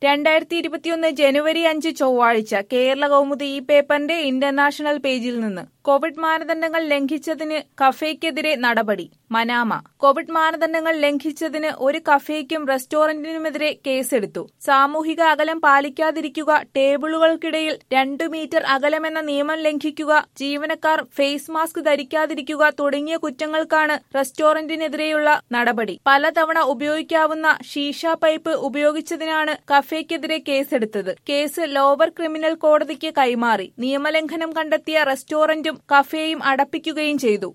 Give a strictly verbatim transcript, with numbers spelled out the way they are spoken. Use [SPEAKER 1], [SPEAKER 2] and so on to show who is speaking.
[SPEAKER 1] രണ്ടായിരത്തി ഇരുപത്തിയൊന്ന് ജനുവരി അഞ്ച് ചൊവ്വാഴ്ച കേരള കൗമുദി ഈ പേപ്പറിന്റെ ഇന്റർനാഷണൽ പേജിൽ നിന്ന് കോവിഡ് മാനദണ്ഡങ്ങൾ ലംഘിച്ചതിന് കഫേക്കെതിരെ നടപടി. മനാമ. കോവിഡ് മാനദണ്ഡങ്ങൾ ലംഘിച്ചതിന് ഒരു കഫേക്കും റെസ്റ്റോറന്റിനുമെതിരെ കേസെടുത്തു. സാമൂഹിക അകലം പാലിക്കാതിരിക്കുക, ടേബിളുകൾക്കിടയിൽ രണ്ടു മീറ്റർ അകലമെന്ന നിയമം ലംഘിക്കുക, ജീവനക്കാർ ഫേസ് മാസ്ക് ധരിക്കാതിരിക്കുക തുടങ്ങിയ കുറ്റങ്ങൾക്കാണ് റെസ്റ്റോറന്റിനെതിരെയുള്ള നടപടി. പലതവണ ഉപയോഗിക്കാവുന്ന ഷീഷ പൈപ്പ് ഉപയോഗിച്ചതിനാണ് കഫേക്കെതിരെ കേസെടുത്തത്. കേസ് ലോവർ ക്രിമിനൽ കോടതിക്ക് കൈമാറി. നിയമലംഘനം കണ്ടെത്തിയ റെസ്റ്റോറന്റും കഫേയും അടപ്പിക്കുകയും ചെയ്തു.